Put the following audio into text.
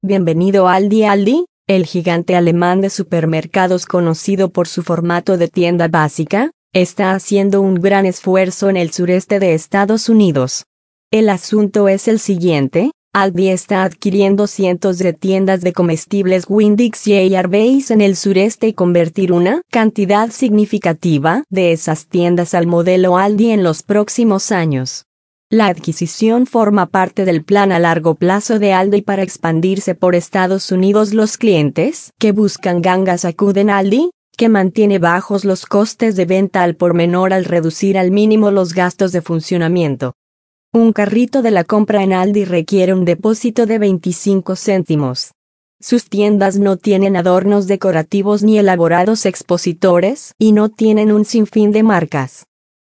Bienvenido a Aldi. Aldi, el gigante alemán de supermercados conocido por su formato de tienda básica, está haciendo un gran esfuerzo en el sureste de Estados Unidos. El asunto es el siguiente: Aldi está adquiriendo cientos de tiendas de comestibles Winn-Dixie y Arby's en el sureste y convertir una cantidad significativa de esas tiendas al modelo Aldi en los próximos años. La adquisición forma parte del plan a largo plazo de Aldi para expandirse por Estados Unidos. Los clientes que buscan gangas acuden a Aldi, que mantiene bajos los costes de venta al por menor al reducir al mínimo los gastos de funcionamiento. Un carrito de la compra en Aldi requiere un depósito de 25 céntimos. Sus tiendas no tienen adornos decorativos ni elaborados expositores y no tienen un sinfín de marcas.